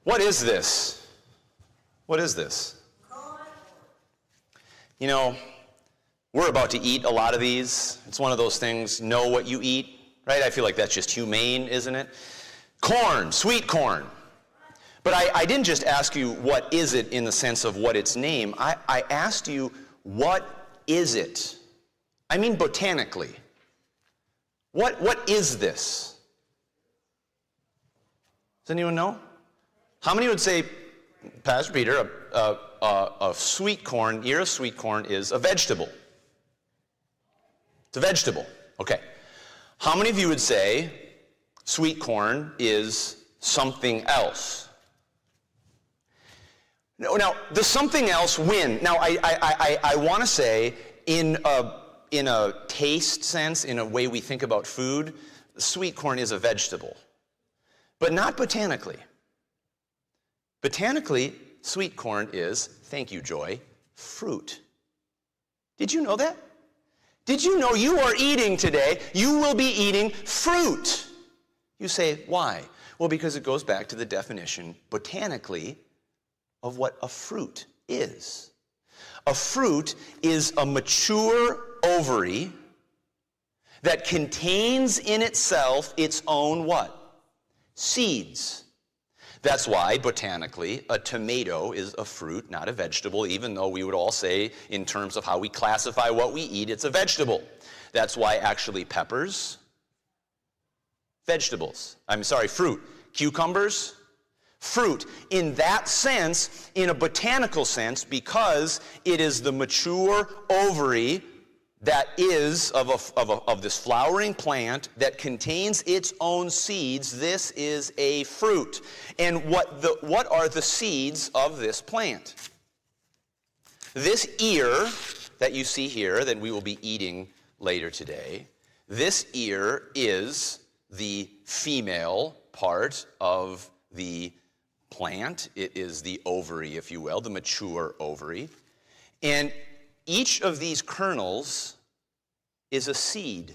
What is this? What is this? You know, we're about to eat a lot of these. It's one of those things, know what you eat, right? I feel like that's just humane, isn't it? Corn, sweet corn. But I didn't just ask you what is it in the sense of what its name. I asked you, what is it? I mean botanically. What is this? Does anyone know? How many would say, Pastor Peter, a sweet corn, ear of sweet corn is a vegetable? It's a vegetable. Okay. How many of you would say sweet corn is something else? Now, the something else win. Now, I want to say, in a taste sense, in a way we think about food, sweet corn is a vegetable, but not botanically. Botanically, sweet corn is, thank you, Joy, fruit. Did you know that? Did you know you are eating today, you will be eating fruit? You say, why? Well, because it goes back to the definition, botanically, of what a fruit is. A fruit is a mature ovary that contains in itself its own what? Seeds. That's why, botanically, a tomato is a fruit, not a vegetable, even though we would all say, in terms of how we classify what we eat, it's a vegetable. That's why, actually, peppers, fruit. Cucumbers, fruit. In that sense, in a botanical sense, because it is the mature ovary that is of this flowering plant that contains its own seeds, this is a fruit. And what are the seeds of this plant? This ear that you see here, that we will be eating later today, this ear is the female part of the plant. It is the ovary, if you will, the mature ovary. And each of these kernels is a seed.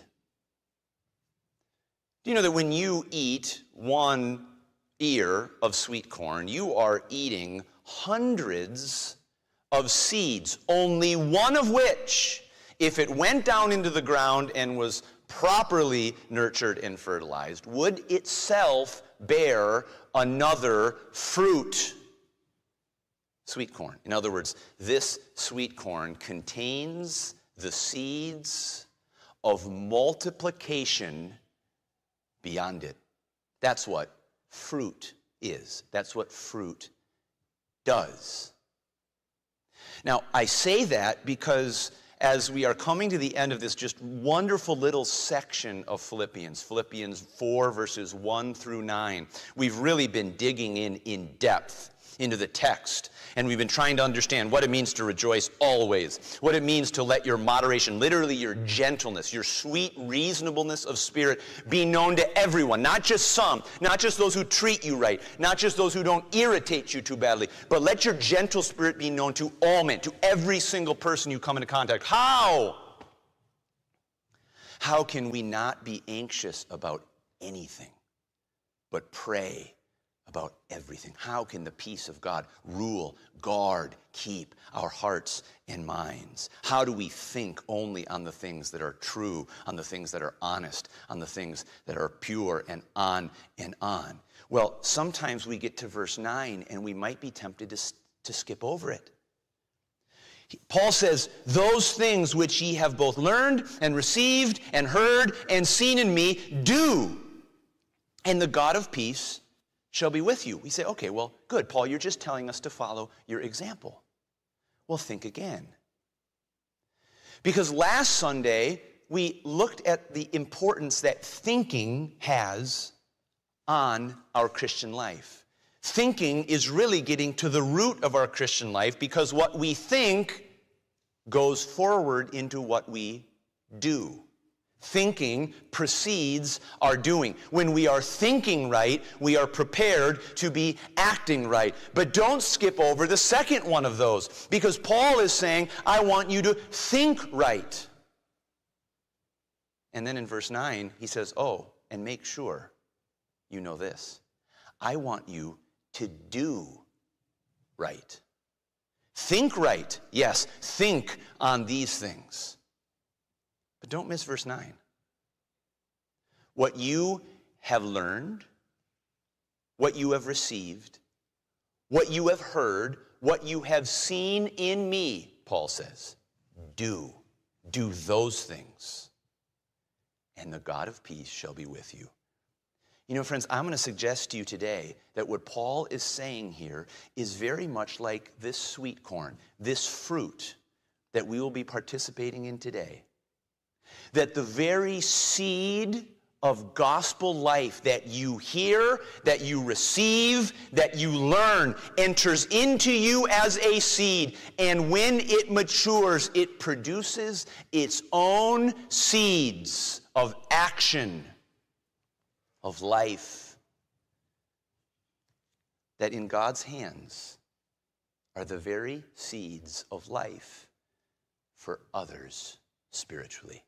Do you know that when you eat one ear of sweet corn, you are eating hundreds of seeds, only one of which, if it went down into the ground and was properly nurtured and fertilized, would itself bear another fruit? Sweet corn. In other words, this sweet corn contains the seeds of multiplication beyond it. That's what fruit is. That's what fruit does. Now, I say that because as we are coming to the end of this just wonderful little section of Philippians 4 verses 1 through 9, we've really been digging in depth into the text, and we've been trying to understand what it means to rejoice always, what it means to let your moderation, literally your gentleness, your sweet reasonableness of spirit be known to everyone, not just some, not just those who treat you right, not just those who don't irritate you too badly, but let your gentle spirit be known to all men, to every single person you come into contact. How? How can we not be anxious about anything, but pray about everything? How can the peace of God rule, guard, keep our hearts and minds? How do we think only on the things that are true, on the things that are honest, on the things that are pure, and on and on? Well, sometimes we get to verse 9 and we might be tempted to skip over it. Paul says, those things which ye have both learned and received and heard and seen in me, do, and the God of peace shall be with you. We say, okay, well, good, Paul, you're just telling us to follow your example. Well, think again. Because last Sunday, we looked at the importance that thinking has on our Christian life. Thinking is really getting to the root of our Christian life, because what we think goes forward into what we do. Thinking precedes our doing. When we are thinking right, we are prepared to be acting right. But don't skip over the second one of those, because Paul is saying, I want you to think right. And then in verse 9, he says, oh, and make sure you know this. I want you to do right. Think right. Yes, think on these things. But don't miss verse 9. What you have learned, what you have received, what you have heard, what you have seen in me, Paul says, do those things, and the God of peace shall be with you. You know, friends, I'm going to suggest to you today that what Paul is saying here is very much like this sweet corn, this fruit that we will be participating in today. That the very seed of gospel life that you hear, that you receive, that you learn, enters into you as a seed. And when it matures, it produces its own seeds of action, of life, that in God's hands are the very seeds of life for others spiritually.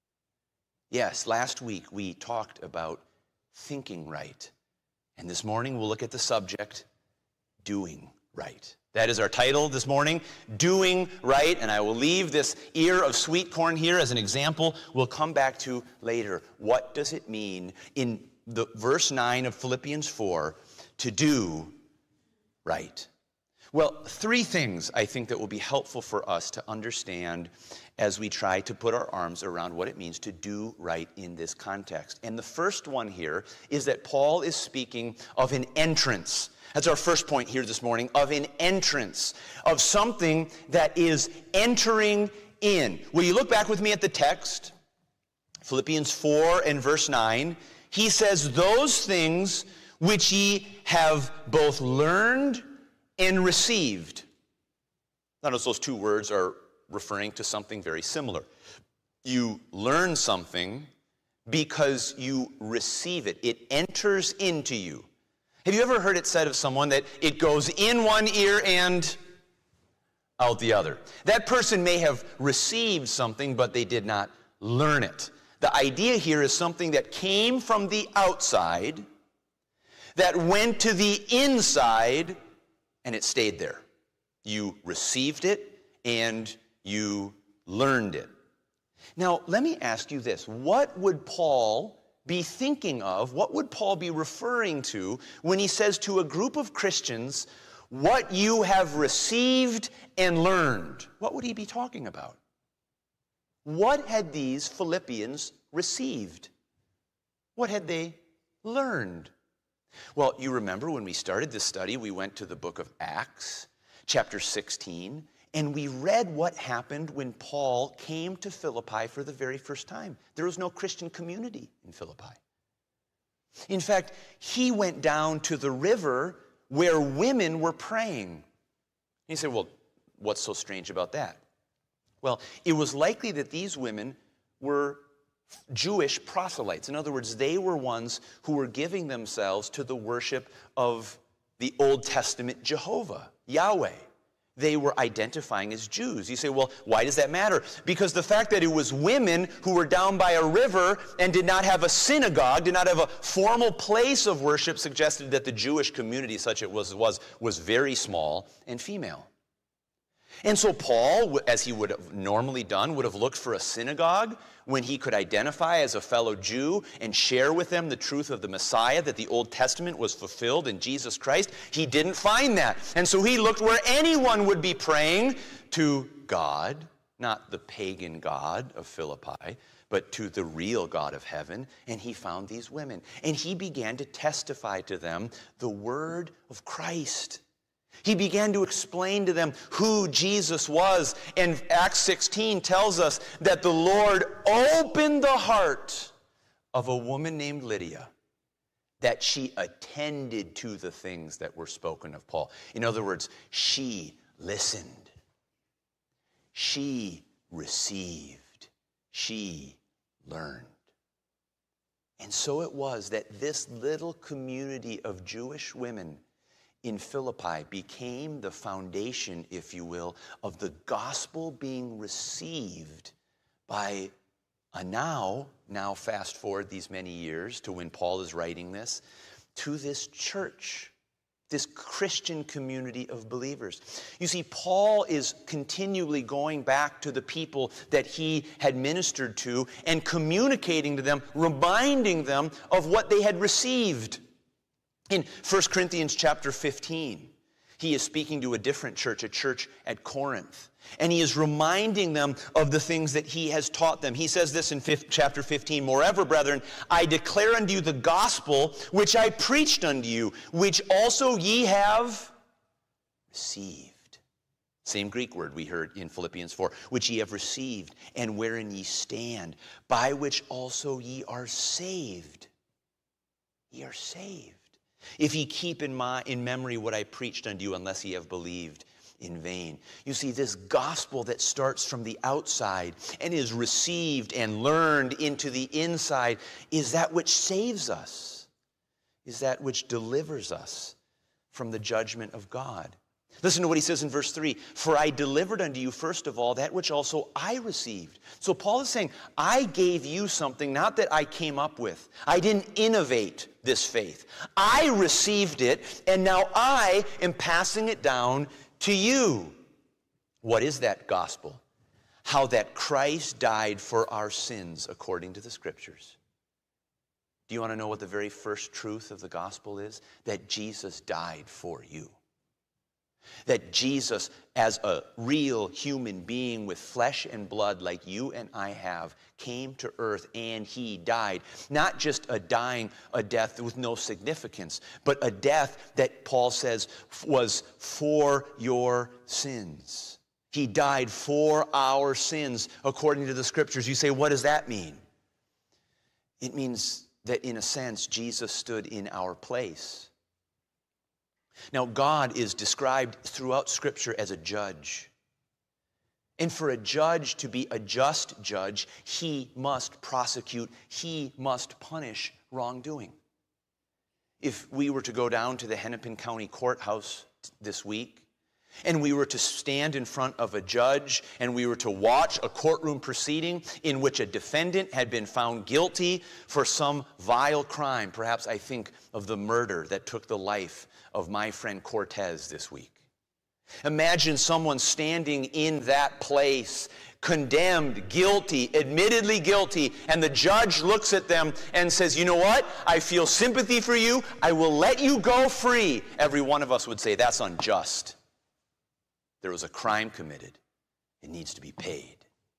Yes, last week we talked about thinking right. And this morning we'll look at the subject, doing right. That is our title this morning, Doing Right. And I will leave this ear of sweet corn here as an example. We'll come back to later. What does it mean in the verse 9 of Philippians 4 to do right? Well, three things I think that will be helpful for us to understand as we try to put our arms around what it means to do right in this context. And the first one here is that Paul is speaking of an entrance. That's our first point here this morning, of an entrance, of something that is entering in. Will you look back with me at the text? Philippians 4 and verse 9. He says, those things which ye have both learned and received. Notice those two words are referring to something very similar. You learn something because you receive it. It enters into you. Have you ever heard it said of someone that it goes in one ear and out the other? That person may have received something, but they did not learn it. The idea here is something that came from the outside, that went to the inside, and it stayed there. You received it and you learned it. Now, let me ask you this. What would Paul be thinking of? What would Paul be referring to when he says to a group of Christians, what you have received and learned? What would he be talking about? What had these Philippians received? What had they learned? Well, you remember when we started this study, we went to the book of Acts, chapter 16, and we read what happened when Paul came to Philippi for the very first time. There was no Christian community in Philippi. In fact, he went down to the river where women were praying. And you say, well, what's so strange about that? Well, it was likely that these women were Jewish proselytes. In other words, they were ones who were giving themselves to the worship of the Old Testament Jehovah, Yahweh. They were identifying as Jews. You say, well, why does that matter? Because the fact that it was women who were down by a river and did not have a synagogue, did not have a formal place of worship, suggested that the Jewish community, such it was very small and female. And so Paul, as he would have normally done, would have looked for a synagogue when he could identify as a fellow Jew and share with them the truth of the Messiah, that the Old Testament was fulfilled in Jesus Christ. He didn't find that. And so he looked where anyone would be praying to God, not the pagan God of Philippi, but to the real God of heaven. And he found these women. And he began to testify to them the word of Christ. He began to explain to them who Jesus was. And Acts 16 tells us that the Lord opened the heart of a woman named Lydia, that she attended to the things that were spoken of Paul. In other words, she listened. She received. She learned. And so it was that this little community of Jewish women in Philippi became the foundation, if you will, of the gospel being received by a now fast forward these many years to when Paul is writing this, to this church this Christian community of believers. You see, Paul is continually going back to the people that he had ministered to and communicating to them, reminding them of what they had received. In 1 Corinthians chapter 15, he is speaking to a different church, a church at Corinth. And he is reminding them of the things that he has taught them. He says this in chapter 15, "Moreover, brethren, I declare unto you the gospel which I preached unto you, which also ye have received." Same Greek word we heard in Philippians 4, "which ye have received, and wherein ye stand, by which also ye are saved." Ye are saved. "If ye keep in memory what I preached unto you, unless ye have believed in vain." You see, this gospel that starts from the outside and is received and learned into the inside is that which saves us, is that which delivers us from the judgment of God. Listen to what he says in verse 3, "For I delivered unto you first of all that which also I received." So Paul is saying, I gave you something, not that I came up with. I didn't innovate this faith. I received it, and now I am passing it down to you. What is that gospel? How that Christ died for our sins according to the Scriptures. Do you want to know what the very first truth of the gospel is? That Jesus died for you. That Jesus, as a real human being with flesh and blood like you and I have, came to earth and he died. Not just a death with no significance, but a death that Paul says was for your sins. He died for our sins according to the Scriptures. You say, what does that mean? It means that in a sense, Jesus stood in our place. Now, God is described throughout Scripture as a judge. And for a judge to be a just judge, he must prosecute, he must punish wrongdoing. If we were to go down to the Hennepin County Courthouse this week, and we were to stand in front of a judge, and we were to watch a courtroom proceeding in which a defendant had been found guilty for some vile crime, perhaps I think of the murder that took the life of my friend Cortez this week. Imagine someone standing in that place, condemned, guilty, admittedly guilty, and the judge looks at them and says, you know what? I feel sympathy for you. I will let you go free. Every one of us would say, that's unjust. There was a crime committed. It needs to be paid.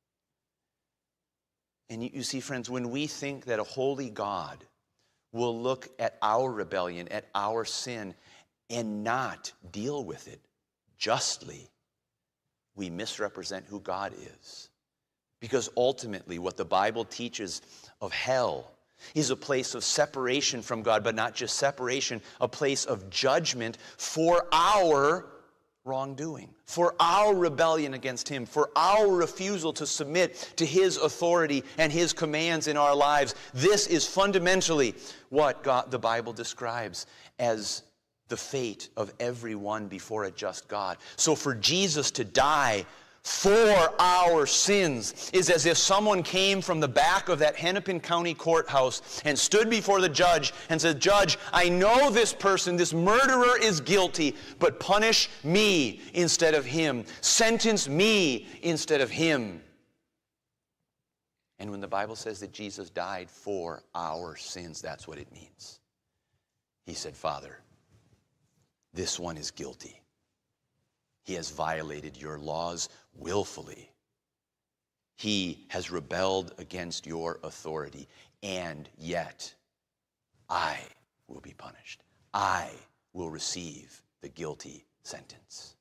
And you see, friends, when we think that a holy God will look at our rebellion, at our sin, and not deal with it justly, we misrepresent who God is. Because ultimately, what the Bible teaches of hell is a place of separation from God, but not just separation, a place of judgment for our wrongdoing, for our rebellion against him, for our refusal to submit to his authority and his commands in our lives. This is fundamentally what the Bible describes as the fate of everyone before a just God. So for Jesus to die for our sins is as if someone came from the back of that Hennepin County courthouse and stood before the judge and said, Judge, I know this person, this murderer is guilty, but punish me instead of him. Sentence me instead of him. And when the Bible says that Jesus died for our sins, that's what it means. He said, Father, this one is guilty. He has violated your laws willfully. He has rebelled against your authority, and yet I will be punished. I will receive the guilty sentence.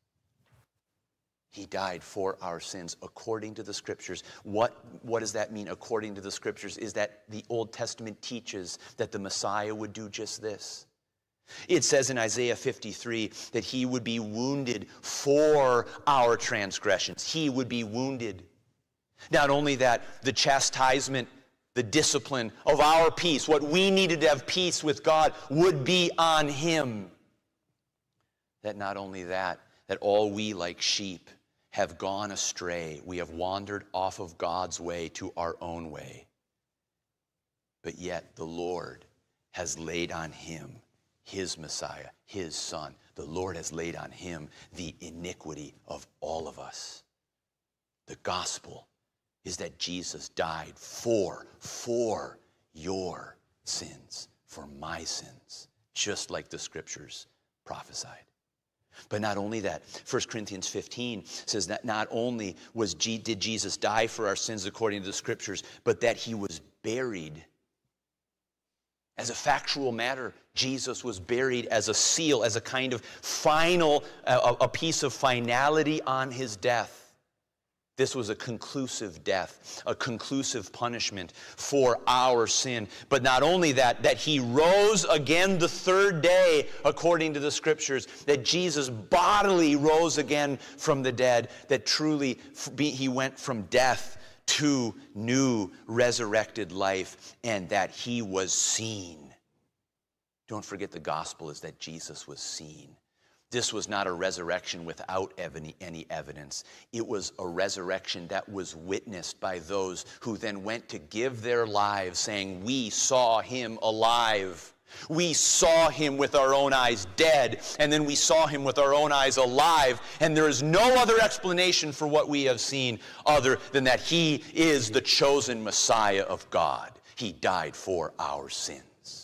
He died for our sins according to the Scriptures. What does that mean, according to the Scriptures? Is that the Old Testament teaches that the Messiah would do just this. It says in Isaiah 53 that he would be wounded for our transgressions. He would be wounded. Not only that, the chastisement, the discipline of our peace, what we needed to have peace with God, would be on him. That not only that all we like sheep have gone astray. We have wandered off of God's way to our own way. But yet the Lord has laid on him his Messiah, his Son. The Lord has laid on him the iniquity of all of us. The gospel is that Jesus died for your sins, for my sins, just like the scriptures prophesied. But not only that, 1 Corinthians 15 says that not only did Jesus die for our sins according to the scriptures, but that he was buried. As a factual matter, Jesus was buried as a seal, as a kind of final, a piece of finality on his death. This was a conclusive death, a conclusive punishment for our sin. But not only that, that he rose again the third day, according to the scriptures, that Jesus bodily rose again from the dead, that truly he went from death to new resurrected life, and that he was seen. Don't forget, the gospel is that Jesus was seen. This was not a resurrection without any evidence. It was a resurrection that was witnessed by those who then went to give their lives, saying, we saw him alive. We saw him with our own eyes dead, and then we saw him with our own eyes alive, and there is no other explanation for what we have seen other than that he is the chosen Messiah of God. He died for our sins.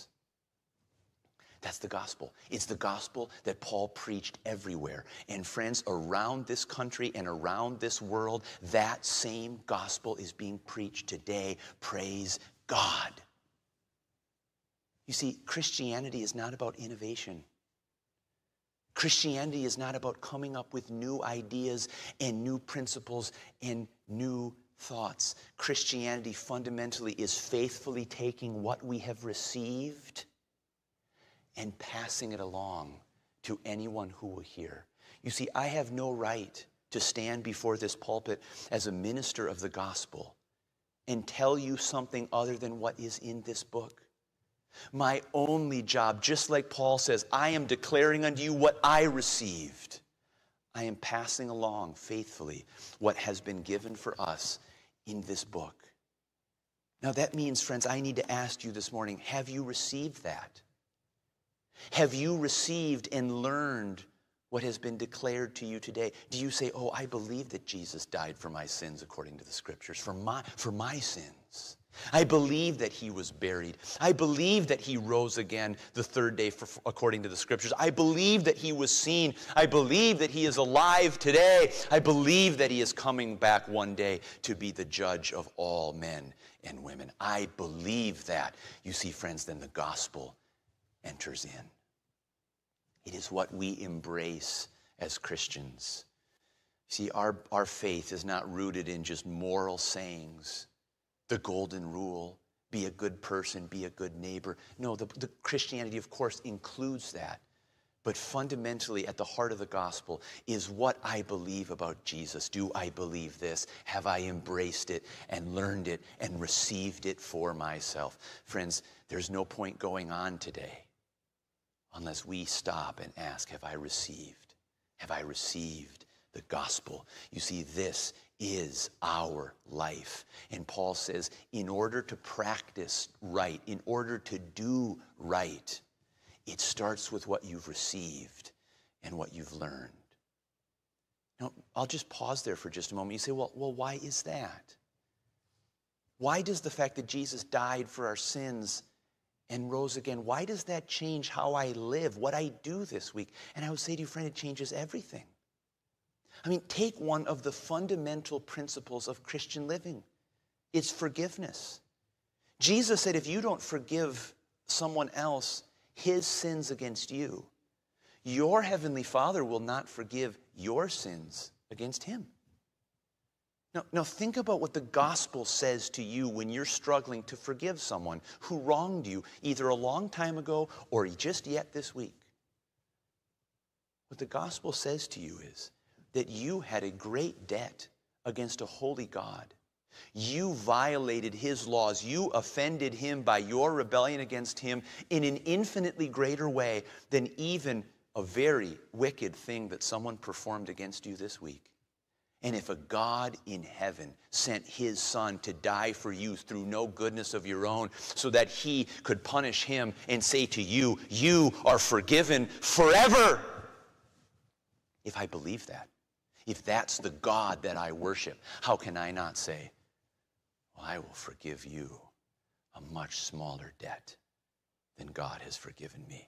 That's the gospel. It's the gospel that Paul preached everywhere. And friends, around this country and around this world, that same gospel is being preached today. Praise God. You see, Christianity is not about innovation. Christianity is not about coming up with new ideas and new principles and new thoughts. Christianity fundamentally is faithfully taking what we have received and passing it along to anyone who will hear. You see, I have no right to stand before this pulpit as a minister of the gospel and tell you something other than what is in this book. My only job, just like Paul says, I am declaring unto you what I received. I am passing along faithfully what has been given for us in this book. Now that means, friends, I need to ask you this morning, have you received that? Have you received and learned what has been declared to you today? Do you say, oh, I believe that Jesus died for my sins according to the scriptures, for my sins. I believe that he was buried. I believe that he rose again the third day according to the scriptures. I believe that he was seen. I believe that he is alive today. I believe that he is coming back one day to be the judge of all men and women. I believe that. You see, friends, then the gospel enters in. It is what we embrace as Christians. See, our faith is not rooted in just moral sayings, the golden rule, be a good person, be a good neighbor. No, the Christianity, of course, includes that. But fundamentally, at the heart of the gospel is what I believe about Jesus. Do I believe this? Have I embraced it and learned it and received it for myself? Friends, there's no point going on today unless we stop and ask, have I received? Have I received the gospel? You see, this is our life. And Paul says, in order to practice right, in order to do right, it starts with what you've received and what you've learned. Now, I'll just pause there for just a moment. You say, well, why is that? Why does the fact that Jesus died for our sins and rose again, why does that change how I live, what I do this week? And I would say to you, friend, it changes everything. I mean, take one of the fundamental principles of Christian living. It's forgiveness. Jesus said, if you don't forgive someone else his sins against you, your heavenly Father will not forgive your sins against him. Now think about what the gospel says to you when you're struggling to forgive someone who wronged you either a long time ago or just yet this week. What the gospel says to you is that you had a great debt against a holy God. You violated his laws. You offended him by your rebellion against him in an infinitely greater way than even a very wicked thing that someone performed against you this week. And if a God in heaven sent his son to die for you through no goodness of your own so that he could punish him and say to you, you are forgiven forever. If I believe that, if that's the God that I worship, how can I not say, well, I will forgive you a much smaller debt than God has forgiven me?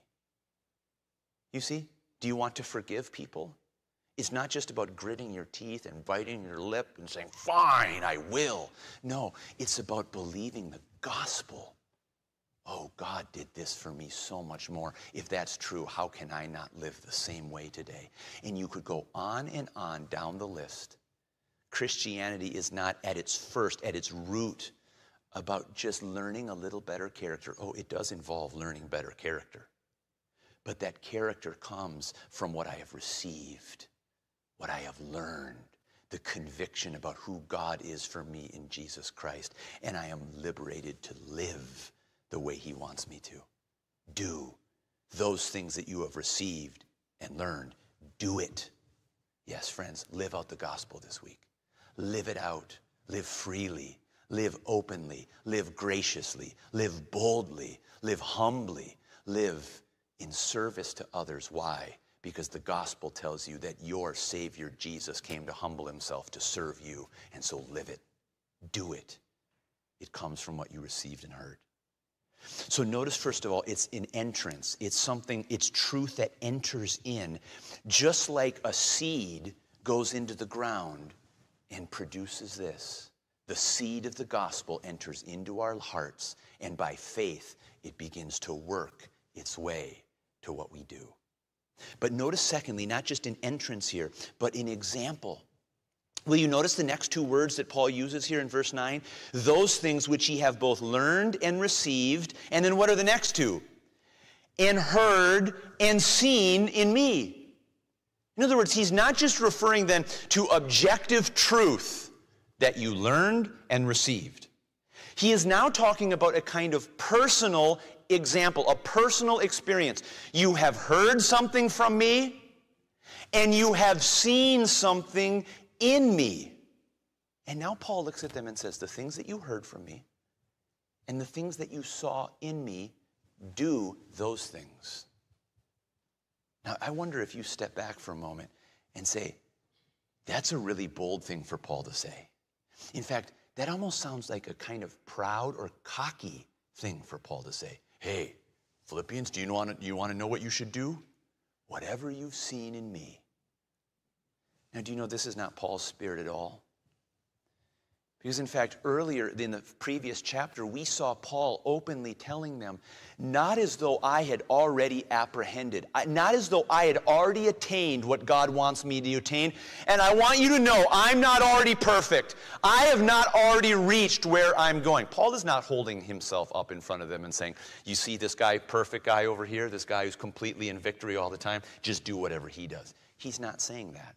You see, do you want to forgive people? It's not just about gritting your teeth and biting your lip and saying, fine, I will. No, it's about believing the gospel. Oh, God did this for me so much more. If that's true, how can I not live the same way today? And you could go on and on down the list. Christianity is not at its root, about just learning a little better character. Oh, it does involve learning better character. But that character comes from what I have received, what I have learned, the conviction about who God is for me in Jesus Christ. And I am liberated to live the way he wants me to. Do those things that you have received and learned. Do it. Yes, friends, live out the gospel this week. Live it out. Live freely. Live openly. Live graciously. Live boldly. Live humbly. Live in service to others. Why? Because the gospel tells you that your Savior Jesus came to humble himself to serve you. And so live it. Do it. It comes from what you received and heard. So notice, first of all, it's an entrance. It's truth that enters in. Just like a seed goes into the ground and produces this. The seed of the gospel enters into our hearts, and by faith, it begins to work its way to what we do. But notice, secondly, not just an entrance here, but an example. Will you notice the next two words that Paul uses here in verse 9? Those things which ye have both learned and received. And then what are the next two? And heard and seen in me. In other words, he's not just referring then to objective truth that you learned and received. He is now talking about a kind of personal example, a personal experience. You have heard something from me, and you have seen something in me. And now Paul looks at them and says, the things that you heard from me and the things that you saw in me, do those things. Now, I wonder if you step back for a moment and say, that's a really bold thing for Paul to say. In fact, that almost sounds like a kind of proud or cocky thing for Paul to say. Hey, Philippians, do you want to know what you should do? Whatever you've seen in me. Now, do you know this is not Paul's spirit at all? Because in fact, earlier in the previous chapter, we saw Paul openly telling them, not as though I had already apprehended, not as though I had already attained what God wants me to attain. And I want you to know, I'm not already perfect. I have not already reached where I'm going. Paul is not holding himself up in front of them and saying, you see this guy, perfect guy over here, this guy who's completely in victory all the time, just do whatever he does. He's not saying that.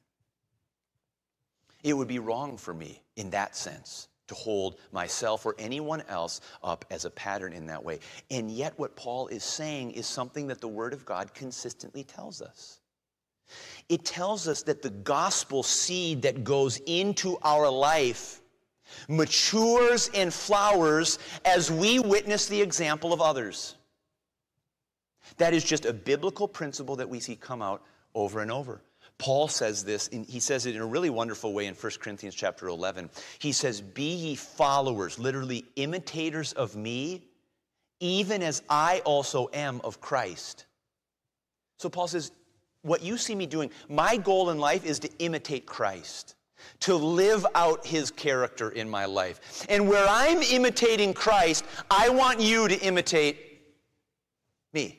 It would be wrong for me, in that sense, to hold myself or anyone else up as a pattern in that way. And yet what Paul is saying is something that the Word of God consistently tells us. It tells us that the gospel seed that goes into our life matures and flowers as we witness the example of others. That is just a biblical principle that we see come out over and over. Paul says this, and he says it in a really wonderful way in 1 Corinthians chapter 11. He says, be ye followers, literally imitators of me, even as I also am of Christ. So Paul says, what you see me doing, my goal in life is to imitate Christ, to live out his character in my life. And where I'm imitating Christ, I want you to imitate me.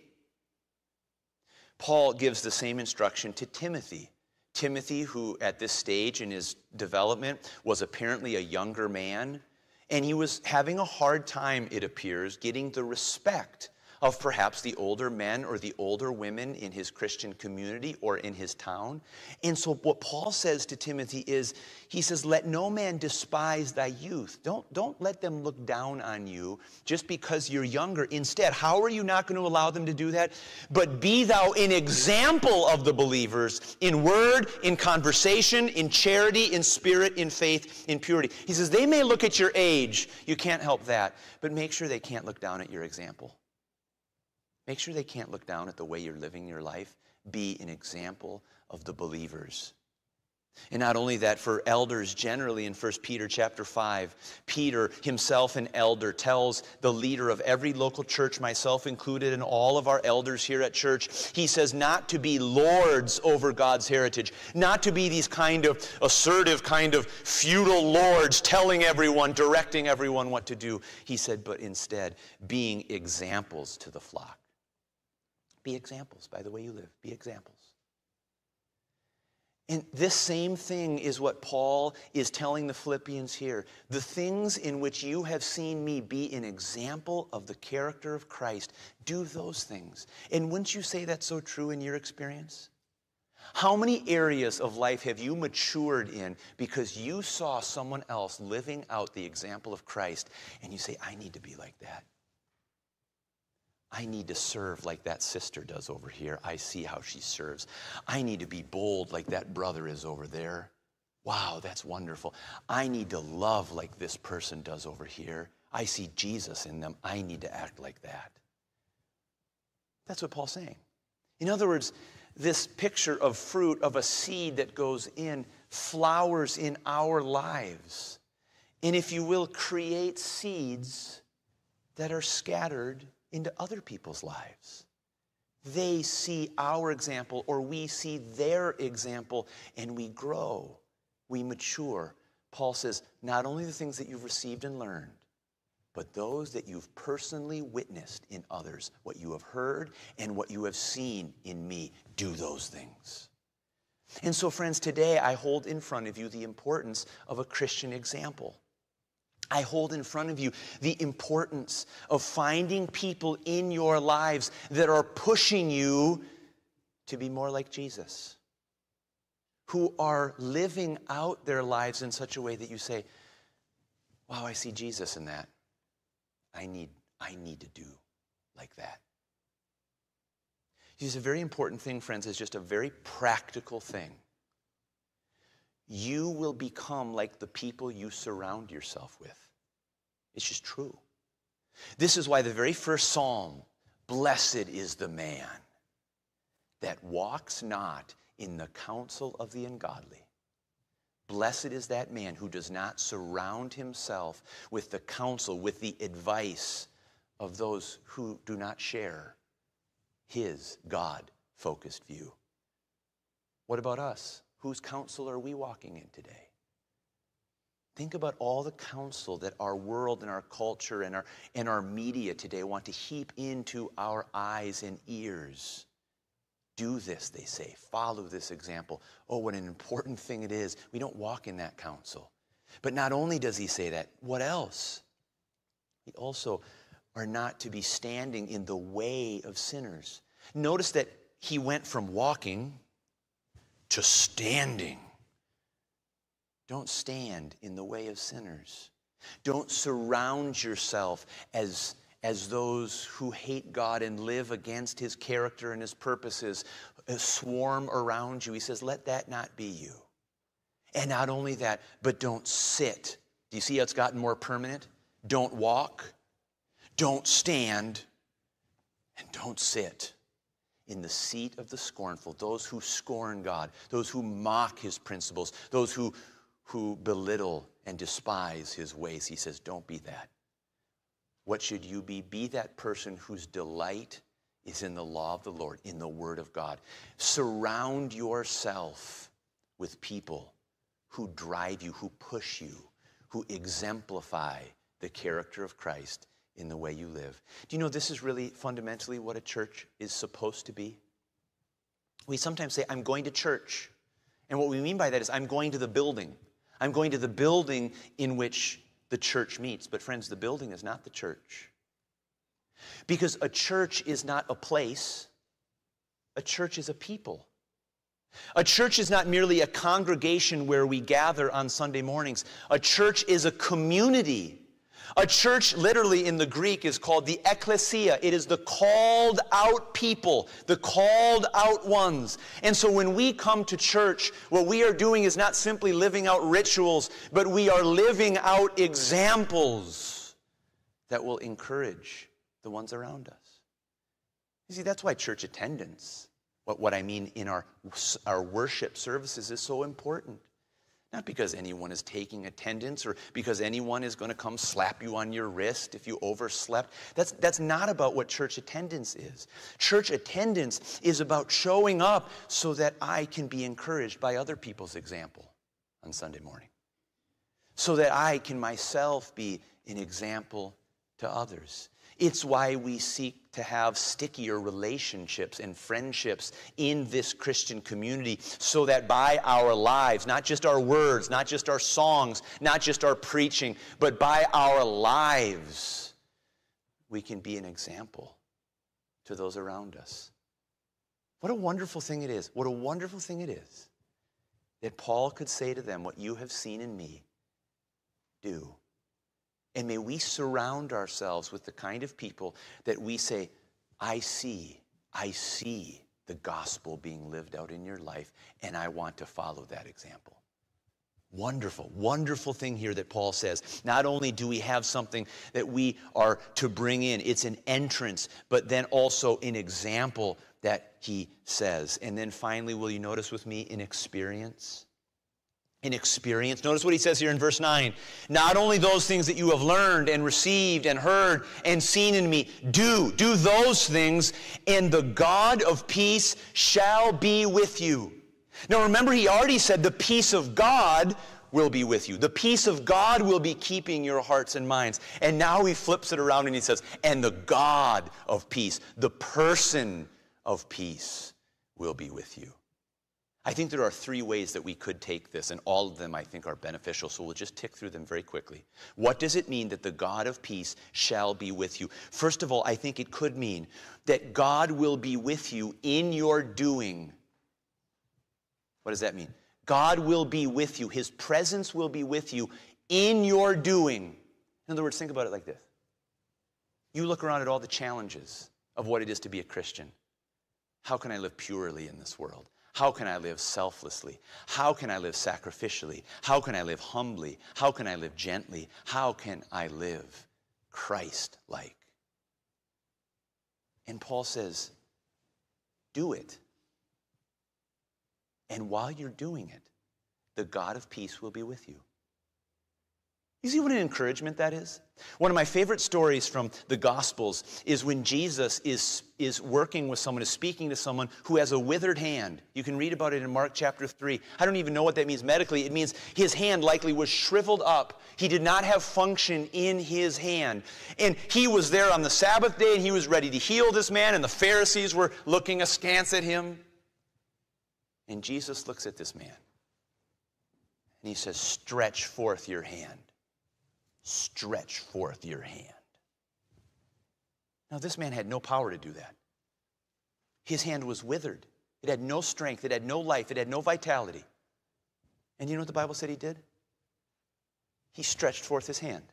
Paul gives the same instruction to Timothy. Timothy, who at this stage in his development was apparently a younger man, and he was having a hard time, it appears, getting the respect of perhaps the older men or the older women in his Christian community or in his town. And so what Paul says to Timothy is, he says, let no man despise thy youth. Don't let them look down on you just because you're younger. Instead, how are you not going to allow them to do that? But be thou an example of the believers in word, in conversation, in charity, in spirit, in faith, in purity. He says, they may look at your age. You can't help that. But make sure they can't look down at your example. Make sure they can't look down at the way you're living your life. Be an example of the believers. And not only that, for elders generally in 1 Peter chapter 5, Peter himself, an elder, tells the leader of every local church, myself included, and all of our elders here at church, he says not to be lords over God's heritage, not to be these kind of assertive, kind of feudal lords telling everyone, directing everyone what to do. He said, but instead being examples to the flock. Be examples by the way you live. Be examples. And this same thing is what Paul is telling the Philippians here. The things in which you have seen me be an example of the character of Christ, do those things. And wouldn't you say that's so true in your experience? How many areas of life have you matured in because you saw someone else living out the example of Christ and you say, I need to be like that. I need to serve like that sister does over here. I see how she serves. I need to be bold like that brother is over there. Wow, that's wonderful. I need to love like this person does over here. I see Jesus in them. I need to act like that. That's what Paul's saying. In other words, this picture of fruit, of a seed that goes in, flowers in our lives. And if you will, create seeds that are scattered into other people's lives. They see our example, or we see their example, and we grow, we mature. Paul says, not only the things that you've received and learned, but those that you've personally witnessed in others, what you have heard and what you have seen in me, do those things. And so, friends, today I hold in front of you the importance of a Christian example. I hold in front of you the importance of finding people in your lives that are pushing you to be more like Jesus, who are living out their lives in such a way that you say, wow, I see Jesus in that. I need to do like that. It's a very important thing, friends. It's just a very practical thing. You will become like the people you surround yourself with. It's just true. This is why the very first psalm, blessed is the man that walks not in the counsel of the ungodly. Blessed is that man who does not surround himself with the counsel, with the advice of those who do not share his God-focused view. What about us? Whose counsel are we walking in today? Think about all the counsel that our world and our culture and our media today want to heap into our eyes and ears. Do this, they say. Follow this example. Oh, what an important thing it is. We don't walk in that counsel. But not only does he say that, what else? We also are not to be standing in the way of sinners. Notice that he went from walking to standing. Don't stand in the way of sinners. Don't surround yourself as those who hate God and live against his character and his purposes swarm around you. He says, let that not be you. And not only that, but don't sit. Do you see how it's gotten more permanent? Don't walk, don't stand, and don't sit in the seat of the scornful, those who scorn God, those who mock his principles, those who belittle and despise his ways. He says, don't be that. What should you be? Be that person whose delight is in the law of the Lord, in the word of God. Surround yourself with people who drive you, who push you, who exemplify the character of Christ in the way you live. Do you know this is really fundamentally what a church is supposed to be? We sometimes say, I'm going to church. And what we mean by that is I'm going to the building. I'm going to the building in which the church meets. But friends, the building is not the church. Because a church is not a place. A church is a people. A church is not merely a congregation where we gather on Sunday mornings. A church is a community. A church, literally in the Greek, is called the ecclesia. It is the called out people, the called out ones. And so when we come to church, what we are doing is not simply living out rituals, but we are living out examples that will encourage the ones around us. You see, that's why church attendance, what I mean in our worship services, is so important. Not because anyone is taking attendance or because anyone is going to come slap you on your wrist if you overslept. That's not about what church attendance is. Church attendance is about showing up so that I can be encouraged by other people's example on Sunday morning. So that I can myself be an example to others. It's why we seek to have stickier relationships and friendships in this Christian community, so that by our lives, not just our words, not just our songs, not just our preaching, but by our lives, we can be an example to those around us. What a wonderful thing it is. What a wonderful thing it is that Paul could say to them, what you have seen in me, do. And may we surround ourselves with the kind of people that we say, I see the gospel being lived out in your life, and I want to follow that example. Wonderful, wonderful thing here that Paul says. Not only do we have something that we are to bring in, it's an entrance, but then also an example that he says. And then finally, will you notice with me, an experience? In experience. Notice what he says here in verse 9. Not only those things that you have learned and received and heard and seen in me, do those things, and the God of peace shall be with you. Now remember, he already said the peace of God will be with you. The peace of God will be keeping your hearts and minds. And now he flips it around and he says, and the God of peace, the person of peace will be with you. I think there are three ways that we could take this, and all of them I think are beneficial, so we'll just tick through them very quickly. What does it mean that the God of peace shall be with you? First of all, I think it could mean that God will be with you in your doing. What does that mean? God will be with you. His presence will be with you in your doing. In other words, think about it like this. You look around at all the challenges of what it is to be a Christian. How can I live purely in this world? How can I live selflessly? How can I live sacrificially? How can I live humbly? How can I live gently? How can I live Christ-like? And Paul says, do it. And while you're doing it, the God of peace will be with you. You see what an encouragement that is? One of my favorite stories from the Gospels is when Jesus is working with someone, is speaking to someone who has a withered hand. You can read about it in Mark chapter 3. I don't even know what that means medically. It means his hand likely was shriveled up. He did not have function in his hand. And he was there on the Sabbath day, and he was ready to heal this man, and the Pharisees were looking askance at him. And Jesus looks at this man, and he says, stretch forth your hand. Stretch forth your hand. Now, this man had no power to do that. His hand was withered. It had no strength. It had no life. It had no vitality. And you know what the Bible said he did? He stretched forth his hand.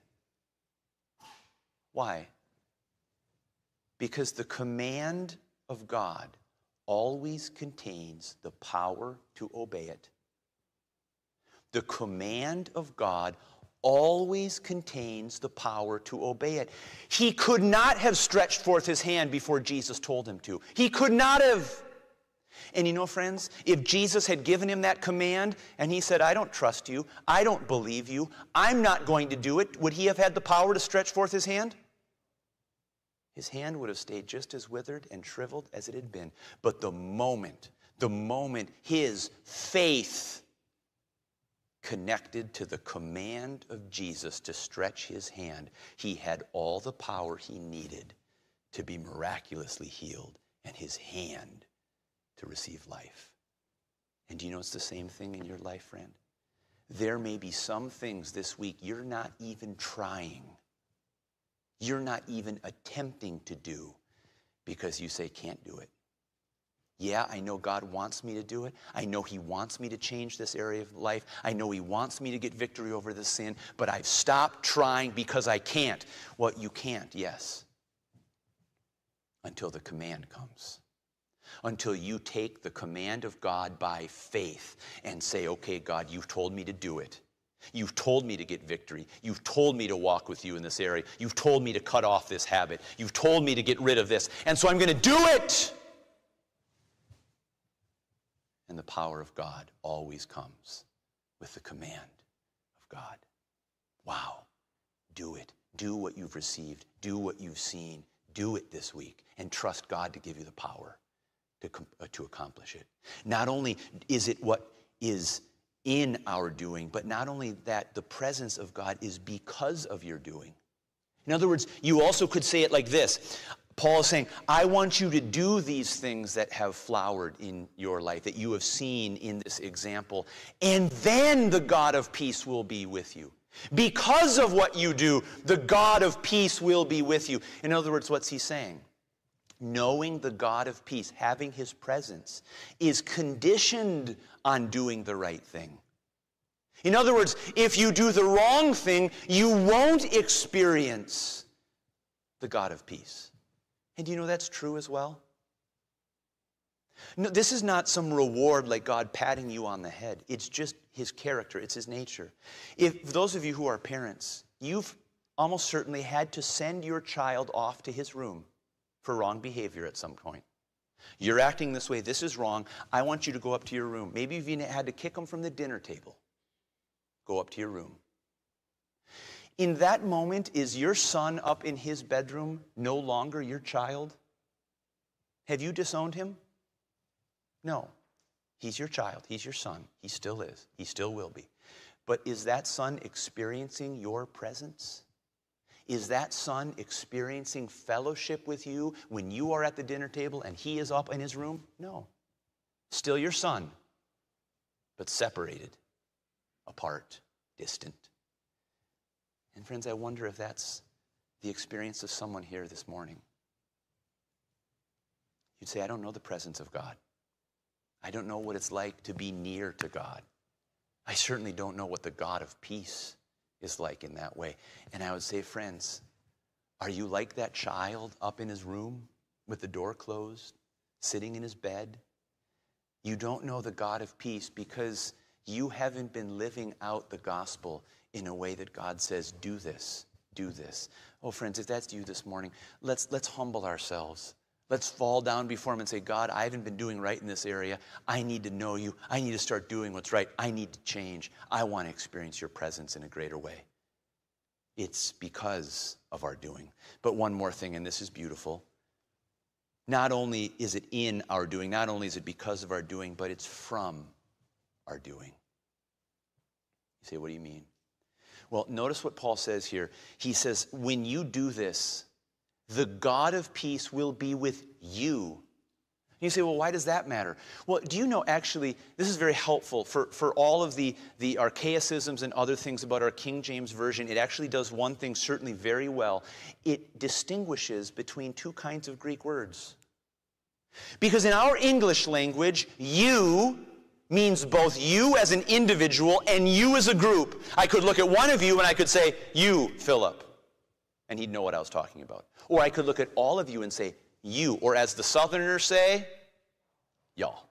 Why? Because the command of God always contains the power to obey it. The command of God always contains the power to obey it. He could not have stretched forth his hand before Jesus told him to. He could not have. And you know, friends, if Jesus had given him that command and he said, I don't trust you, I don't believe you, I'm not going to do it, would he have had the power to stretch forth his hand? His hand would have stayed just as withered and shriveled as it had been. But the moment his faith connected to the command of Jesus to stretch his hand, he had all the power he needed to be miraculously healed and his hand to receive life. And do you know it's the same thing in your life, friend? There may be some things this week you're not even trying. you're not even attempting to do because you say can't do it. Yeah, I know God wants me to do it. I know he wants me to change this area of life. I know he wants me to get victory over this sin, but I've stopped trying because I can't. Well, you can't, yes, until the command comes. Until you take the command of God by faith and say, okay, God, you've told me to do it. You've told me to get victory. You've told me to walk with you in this area. You've told me to cut off this habit. You've told me to get rid of this. And so I'm going to do it. And the power of God always comes with the command of God. Wow. Do it. Do what you've received. Do what you've seen. Do it this week. And trust God to give you the power to accomplish it. Not only is it what is in our doing, but not only that, the presence of God is because of your doing. In other words, you also could say it like this. Paul is saying, I want you to do these things that have flowered in your life, that you have seen in this example, and then the God of peace will be with you. Because of what you do, the God of peace will be with you. In other words, what's he saying? Knowing the God of peace, having his presence, is conditioned on doing the right thing. In other words, if you do the wrong thing, you won't experience the God of peace. And do you know that's true as well? No, this is not some reward like God patting you on the head. It's just his character. It's his nature. If those of you who are parents, you've almost certainly had to send your child off to his room for wrong behavior at some point. You're acting this way. This is wrong. I want you to go up to your room. Maybe you've even had to kick them from the dinner table. Go up to your room. In that moment, is your son up in his bedroom no longer your child? Have you disowned him? No. He's your child. He's your son. He still is. He still will be. But is that son experiencing your presence? Is that son experiencing fellowship with you when you are at the dinner table and he is up in his room? No. Still your son, but separated, apart, distant. And friends, I wonder if that's the experience of someone here this morning. You'd say, I don't know the presence of God. I don't know what it's like to be near to God. I certainly don't know what the God of peace is like in that way. And I would say, friends, are you like that child up in his room with the door closed, sitting in his bed? You don't know the God of peace because you haven't been living out the gospel in a way that God says, do this, do this. Oh, friends, if that's you this morning, let's humble ourselves. Let's fall down before him and say, God, I haven't been doing right in this area. I need to know you. I need to start doing what's right. I need to change. I want to experience your presence in a greater way. It's because of our doing. But one more thing, and this is beautiful. Not only is it in our doing, not only is it because of our doing, but it's from our doing. You say, what do you mean? Well, notice what Paul says here. He says, when you do this, the God of peace will be with you. You say, well, why does that matter? Well, do you know, actually, this is very helpful for all of the archaicisms and other things about our King James Version. It actually does one thing certainly very well. It distinguishes between two kinds of Greek words. Because in our English language, you means both you as an individual and you as a group. I could look at one of you and I could say, you, Philip. And he'd know what I was talking about. Or I could look at all of you and say, you, or as the Southerners say, y'all.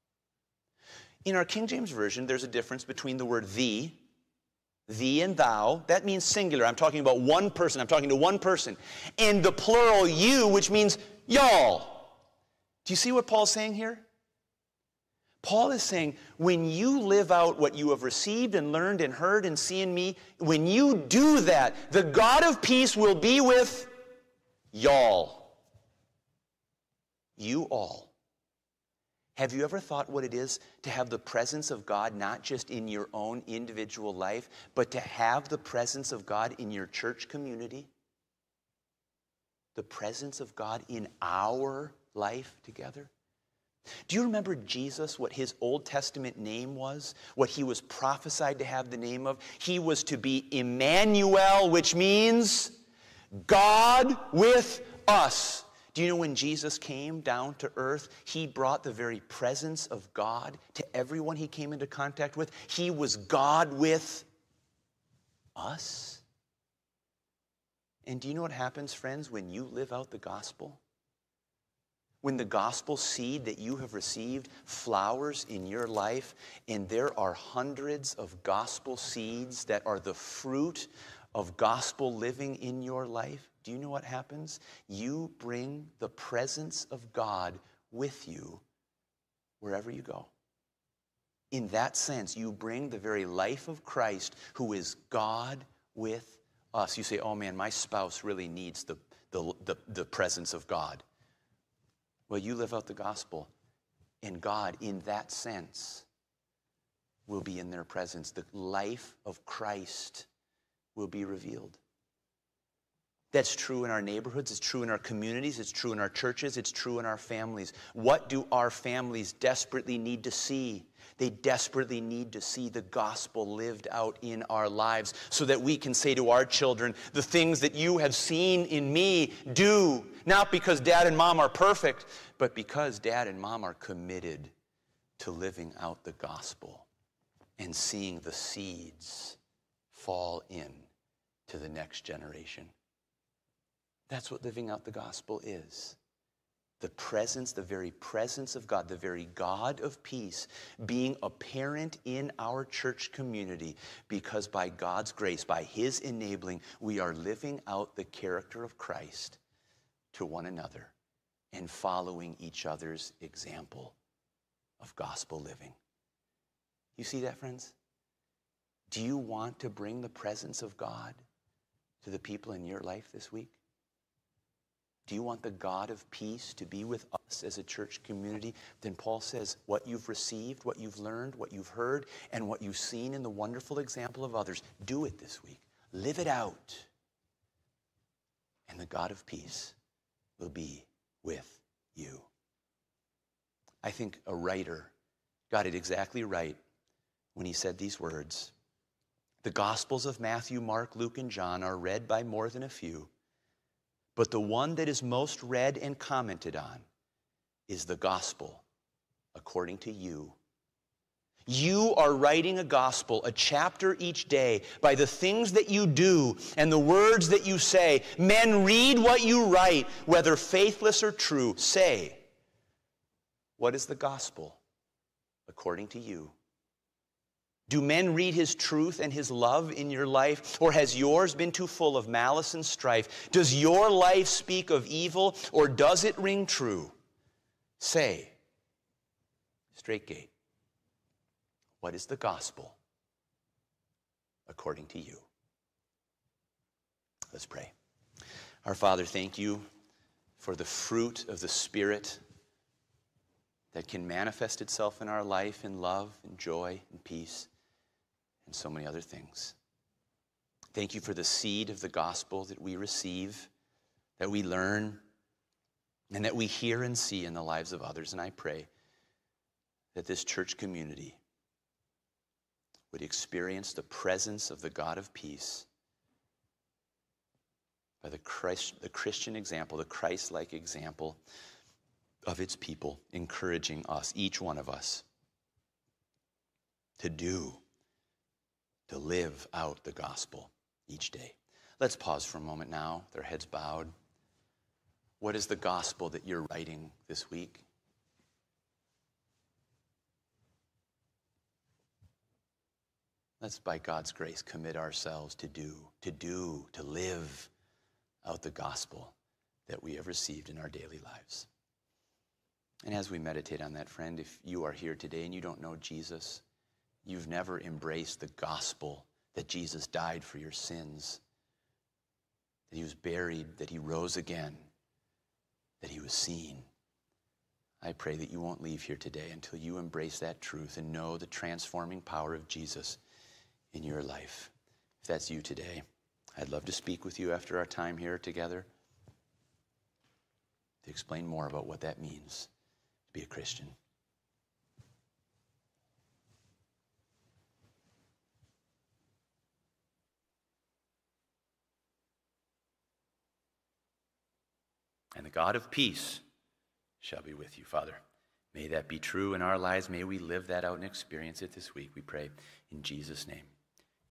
In our King James Version, there's a difference between the word thee and thou. That means singular. I'm talking about one person. I'm talking to one person. And the plural you, which means y'all. Do you see what Paul's saying here? Paul is saying, when you live out what you have received and learned and heard and seen in me, when you do that, the God of peace will be with y'all. You all. Have you ever thought what it is to have the presence of God not just in your own individual life, but to have the presence of God in your church community? The presence of God in our life together? Do you remember Jesus, what his Old Testament name was? What he was prophesied to have the name of? He was to be Emmanuel, which means God with us. Do you know when Jesus came down to earth, he brought the very presence of God to everyone he came into contact with? He was God with us. And do you know what happens, friends, when you live out the gospel? When the gospel seed that you have received flowers in your life, and there are hundreds of gospel seeds that are the fruit of gospel living in your life, do you know what happens? You bring the presence of God with you wherever you go. In that sense, you bring the very life of Christ, who is God with us. You say, oh man, my spouse really needs the presence of God. Well, you live out the gospel, and God, in that sense, will be in their presence. The life of Christ will be revealed. That's true in our neighborhoods, it's true in our communities, it's true in our churches, it's true in our families. What do our families desperately need to see? They desperately need to see the gospel lived out in our lives so that we can say to our children, the things that you have seen in me, do. Not because dad and mom are perfect, but because dad and mom are committed to living out the gospel and seeing the seeds fall in to the next generation. That's what living out the gospel is. The presence, the very presence of God, the very God of peace, being apparent in our church community because by God's grace, by his enabling, we are living out the character of Christ to one another and following each other's example of gospel living. You see that, friends? Do you want to bring the presence of God to the people in your life this week? Do you want the God of peace to be with us as a church community? Then Paul says, what you've received, what you've learned, what you've heard, and what you've seen in the wonderful example of others, do it this week. Live it out. And the God of peace will be with you. I think a writer got it exactly right when he said these words. The Gospels of Matthew, Mark, Luke, and John are read by more than a few. But the one that is most read and commented on is the gospel according to you. You are writing a gospel, a chapter each day, by the things that you do and the words that you say. Men read what you write, whether faithless or true. Say, what is the gospel according to you? Do men read his truth and his love in your life, or has yours been too full of malice and strife? Does your life speak of evil, or does it ring true? Say, Straight Gate, what is the gospel according to you? Let's pray. Our Father, thank you for the fruit of the Spirit that can manifest itself in our life in love and joy and peace and so many other things. Thank you for the seed of the gospel that we receive, that we learn, and that we hear and see in the lives of others. And I pray that this church community would experience the presence of the God of peace by the Christian example, the Christ-like example of its people, encouraging us, each one of us, to live out the gospel each day. Let's pause for a moment now, with our heads bowed. What is the gospel that you're writing this week? Let's, by God's grace, commit ourselves to live out the gospel that we have received in our daily lives. And as we meditate on that, friend, if you are here today and you don't know Jesus, you've never embraced the gospel that Jesus died for your sins, that he was buried, that he rose again, that he was seen. I pray that you won't leave here today until you embrace that truth and know the transforming power of Jesus in your life. If that's you today, I'd love to speak with you after our time here together to explain more about what that means to be a Christian. and the God of peace shall be with you. Father, may that be true in our lives. May we live that out and experience it this week, we pray in Jesus' name.